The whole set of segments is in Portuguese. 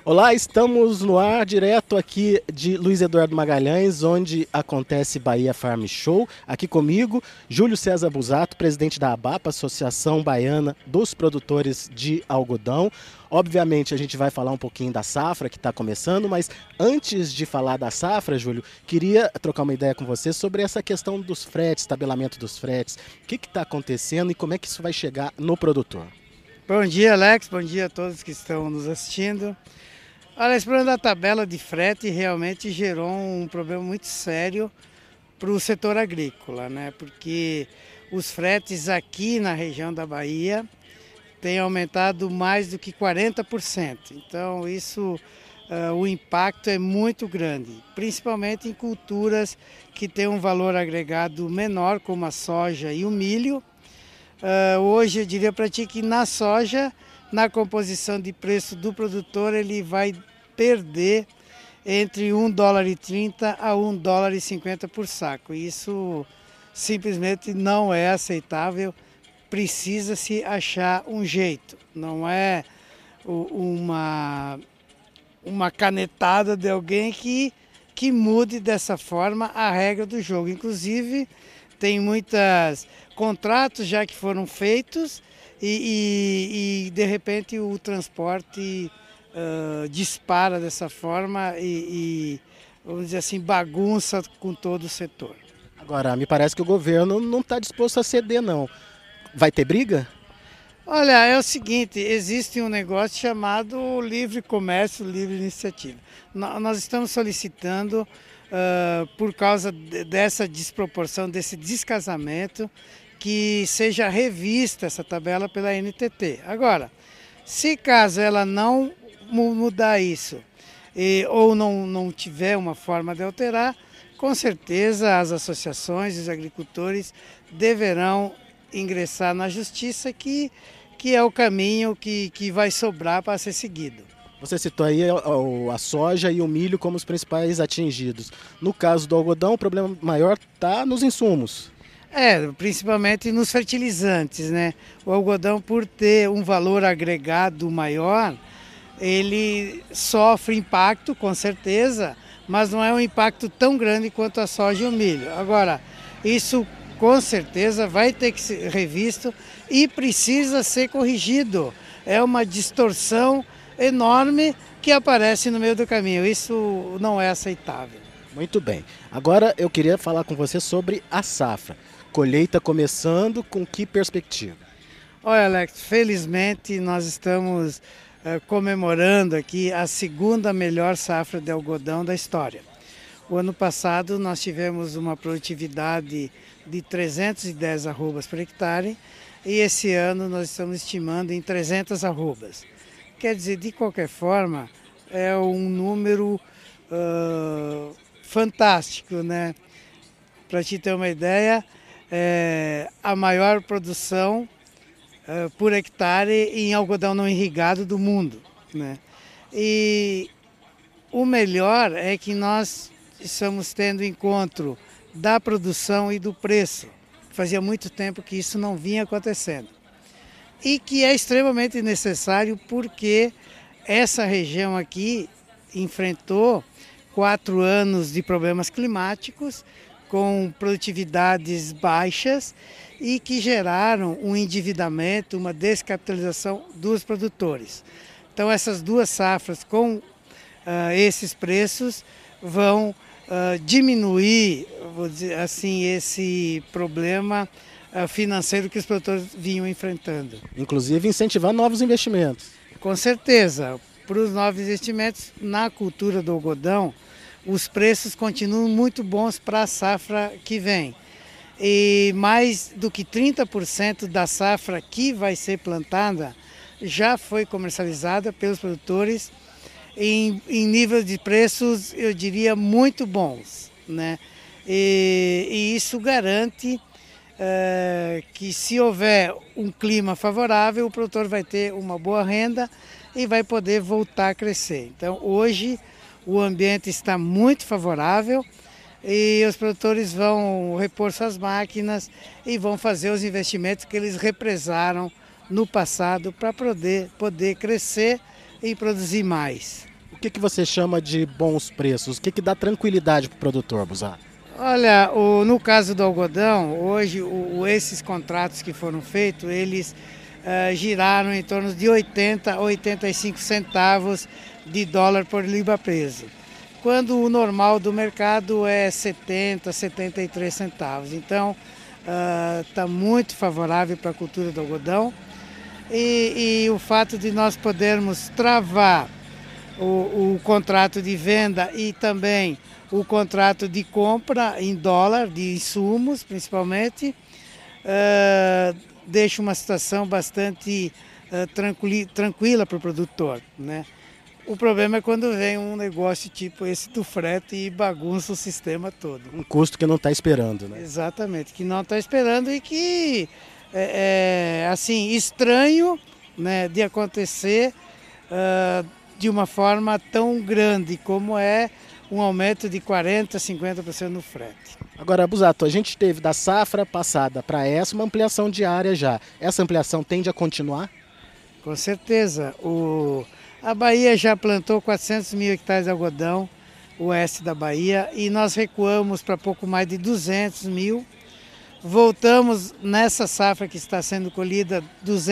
Olá, estamos no ar direto aqui de Luiz Eduardo Magalhães, onde acontece Bahia Farm Show. Aqui comigo, Júlio César Busato, presidente da ABAPA, Associação Baiana dos Produtores de Algodão. Obviamente a gente vai falar um pouquinho da safra que está começando, mas antes de falar da safra, Júlio, queria trocar uma ideia com você sobre essa questão dos fretes, tabelamento dos fretes. O que está acontecendo e como é que isso vai chegar no produtor? Bom dia, Alex. Bom dia a todos que estão nos assistindo. Olha, esse problema da tabela de frete realmente gerou um problema muito sério para o setor agrícola, né? Porque os fretes aqui na região da Bahia têm aumentado mais do que 40%. Então, o impacto é muito grande, principalmente em culturas que têm um valor agregado menor, como a soja e o milho. Hoje eu diria para ti que na soja, na composição de preço do produtor, ele vai perder entre US$ 1,30 a US$ 1,50 por saco. Isso simplesmente não é aceitável, precisa-se achar um jeito. Não é uma canetada de alguém que mude dessa forma a regra do jogo. Inclusive, tem muitos contratos já que foram feitos e de repente o transporte dispara dessa forma vamos dizer assim, bagunça com todo o setor. Agora, me parece que o governo não está disposto a ceder, não. Vai ter briga? Olha, é o seguinte, existe um negócio chamado livre comércio, livre iniciativa. Nós estamos solicitando, por causa dessa desproporção, desse descasamento, que seja revista essa tabela pela NTT. Agora, se caso ela não mudar isso, ou não tiver uma forma de alterar, com certeza as associações e os agricultores deverão ingressar na justiça, que é o caminho que vai sobrar para ser seguido. Você citou aí a soja e o milho como os principais atingidos. No caso do algodão, o problema maior está nos insumos. Principalmente nos fertilizantes, né? O algodão, por ter um valor agregado maior, ele sofre impacto, com certeza, mas não é um impacto tão grande quanto a soja e o milho. Agora, isso com certeza vai ter que ser revisto e precisa ser corrigido. É uma distorção enorme que aparece no meio do caminho. Isso não é aceitável. Muito bem. Agora eu queria falar com você sobre a safra. Colheita começando, com que perspectiva? Olha, Alex, felizmente nós estamos comemorando aqui a segunda melhor safra de algodão da história. O ano passado nós tivemos uma produtividade de 310 arrobas por hectare e esse ano nós estamos estimando em 300 arrobas. Quer dizer, de qualquer forma, é um número fantástico, né? Para te ter uma ideia, é a maior produção por hectare em algodão não irrigado do mundo, né? E o melhor é que nós estamos tendo encontro da produção e do preço. Fazia muito tempo que isso não vinha acontecendo. E que é extremamente necessário porque essa região aqui enfrentou 4 anos de problemas climáticos, com produtividades baixas e que geraram um endividamento, uma descapitalização dos produtores. Então essas duas safras com esses preços vão diminuir, vou dizer assim, esse problema financeiro que os produtores vinham enfrentando. Inclusive incentivar novos investimentos. Com certeza, para os novos investimentos na cultura do algodão, os preços continuam muito bons para a safra que vem. E mais do que 30% da safra que vai ser plantada já foi comercializada pelos produtores em níveis de preços, eu diria, muito bons, né? E isso garante que, se houver um clima favorável, o produtor vai ter uma boa renda e vai poder voltar a crescer. Então, hoje, o ambiente está muito favorável e os produtores vão repor suas máquinas e vão fazer os investimentos que eles represaram no passado para poder crescer e produzir mais. O que você chama de bons preços? O que dá tranquilidade para o produtor, Busato? Olha, no caso do algodão, hoje esses contratos que foram feitos, eles giraram em torno de 80 a 85 centavos de dólar por libra peso, quando o normal do mercado é 70, 73 centavos. Então, está muito favorável para a cultura do algodão e o fato de nós podermos travar o contrato de venda e também o contrato de compra em dólar, de insumos principalmente, deixa uma situação bastante tranquila para o produtor, né? O problema é quando vem um negócio tipo esse do frete e bagunça o sistema todo. Um custo que não está esperando, né? Exatamente, que não está esperando e que é assim, estranho, né, de acontecer de uma forma tão grande como é um aumento de 40%, 50% no frete. Agora, Busato, a gente teve da safra passada para essa uma ampliação de área já. Essa ampliação tende a continuar? Com certeza. A Bahia já plantou 400 mil hectares de algodão, o oeste da Bahia, e nós recuamos para pouco mais de 200 mil. Voltamos nessa safra que está sendo colhida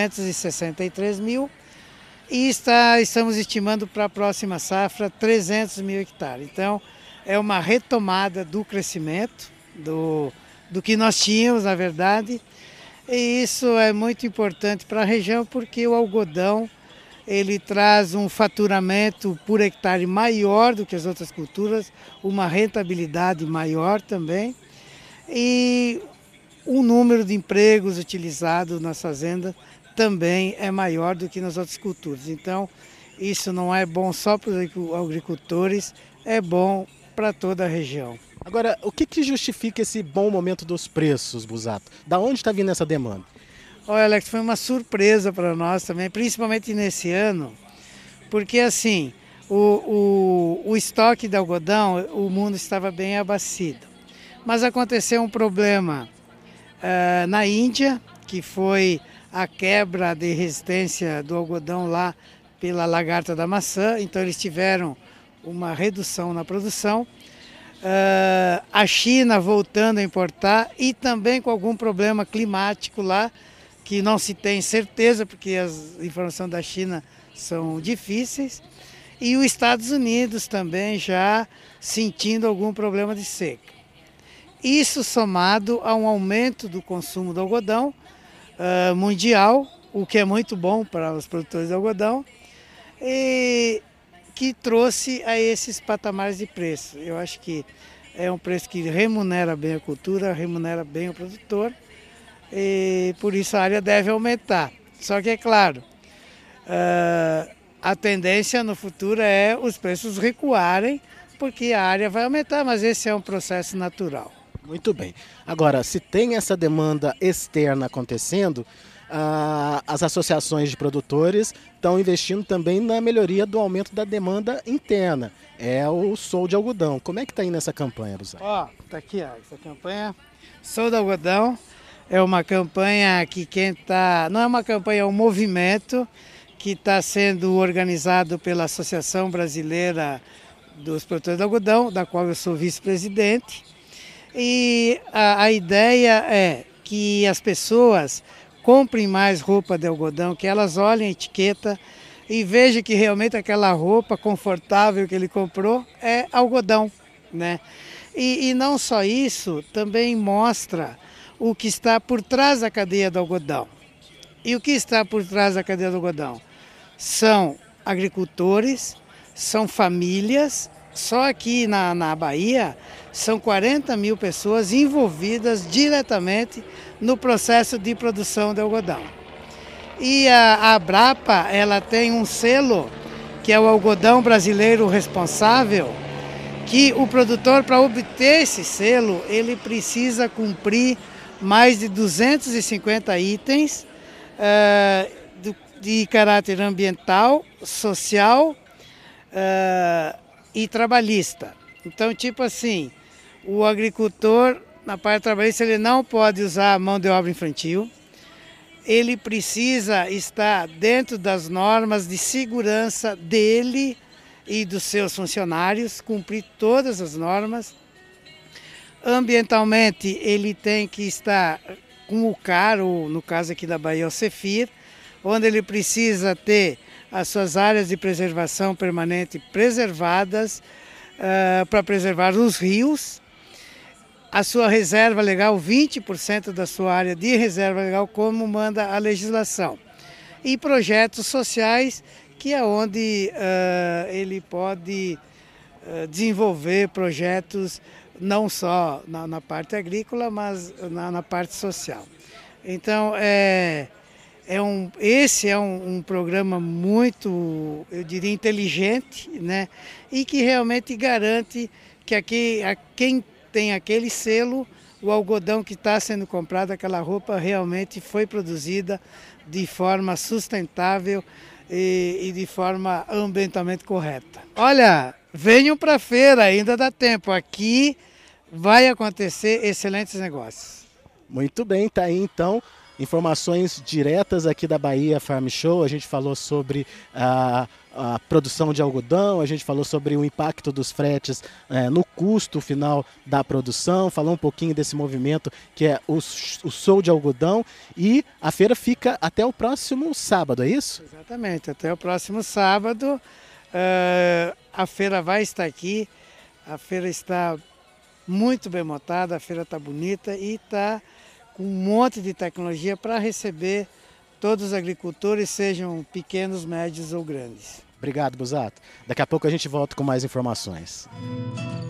263 mil e estamos estimando para a próxima safra 300 mil hectares. Então é uma retomada do crescimento, do que nós tínhamos na verdade, e isso é muito importante para a região porque o algodão ele traz um faturamento por hectare maior do que as outras culturas, uma rentabilidade maior também e o número de empregos utilizados nas fazendas também é maior do que nas outras culturas. Então, isso não é bom só para os agricultores, é bom para toda a região. Agora, o que justifica esse bom momento dos preços, Busato? Da onde está vindo essa demanda? Olha, Alex, foi uma surpresa para nós também, principalmente nesse ano, porque assim, o estoque de algodão, o mundo estava bem abastecido. Mas aconteceu um problema na Índia, que foi a quebra de resistência do algodão lá pela lagarta da maçã, então eles tiveram uma redução na produção. A China voltando a importar e também com algum problema climático lá, que não se tem certeza, porque as informações da China são difíceis. E os Estados Unidos também já sentindo algum problema de seca. Isso somado a um aumento do consumo do algodão mundial, o que é muito bom para os produtores de algodão, e que trouxe a esses patamares de preço. Eu acho que é um preço que remunera bem a cultura, remunera bem o produtor, e por isso a área deve aumentar. Só que é claro, a tendência no futuro é os preços recuarem, porque a área vai aumentar, mas esse é um processo natural. Muito bem. Agora, se tem essa demanda externa acontecendo, as associações de produtores estão investindo também na melhoria do aumento da demanda interna. É o Sou de Algodão. Como é que está indo essa campanha, Busato? Está aqui, essa campanha Sou de Algodão. É uma campanha que não é uma campanha, é um movimento que está sendo organizado pela Associação Brasileira dos Produtores de Algodão, da qual eu sou vice-presidente. E a ideia é que as pessoas comprem mais roupa de algodão, que elas olhem a etiqueta e vejam que realmente aquela roupa confortável que ele comprou é algodão, né? E não só isso, também mostra o que está por trás da cadeia do algodão. E o que está por trás da cadeia do algodão? São agricultores, são famílias. Só aqui na Bahia são 40 mil pessoas envolvidas diretamente no processo de produção de algodão. E a Abrapa, ela tem um selo, que é o Algodão Brasileiro Responsável, que o produtor, para obter esse selo, ele precisa cumprir mais de 250 itens de caráter ambiental, social e trabalhista. Então, tipo assim, o agricultor, na parte trabalhista, ele não pode usar a mão de obra infantil, ele precisa estar dentro das normas de segurança dele e dos seus funcionários, cumprir todas as normas. Ambientalmente, ele tem que estar com o CAR, ou no caso aqui da Bahia, o CEFIR, onde ele precisa ter as suas áreas de preservação permanente preservadas para preservar os rios, a sua reserva legal, 20% da sua área de reserva legal, como manda a legislação. E projetos sociais, que é onde ele pode desenvolver projetos não só na parte agrícola, mas na parte social. Então, esse é um programa muito, eu diria, inteligente, né? E que realmente garante que quem tem aquele selo, o algodão que está sendo comprado, aquela roupa realmente foi produzida de forma sustentável e de forma ambientalmente correta. Olha, venham para a feira, ainda dá tempo. Aqui vai acontecer excelentes negócios. Muito bem, tá aí então. Informações diretas aqui da Bahia Farm Show. A gente falou sobre a produção de algodão, a gente falou sobre o impacto dos fretes no custo final da produção, falou um pouquinho desse movimento que é o show de algodão, e a feira fica até o próximo sábado, é isso? Exatamente, até o próximo sábado. A feira vai estar aqui, a feira está muito bem montada, a feira está bonita e está com um monte de tecnologia para receber todos os agricultores, sejam pequenos, médios ou grandes. Obrigado, Busato. Daqui a pouco a gente volta com mais informações.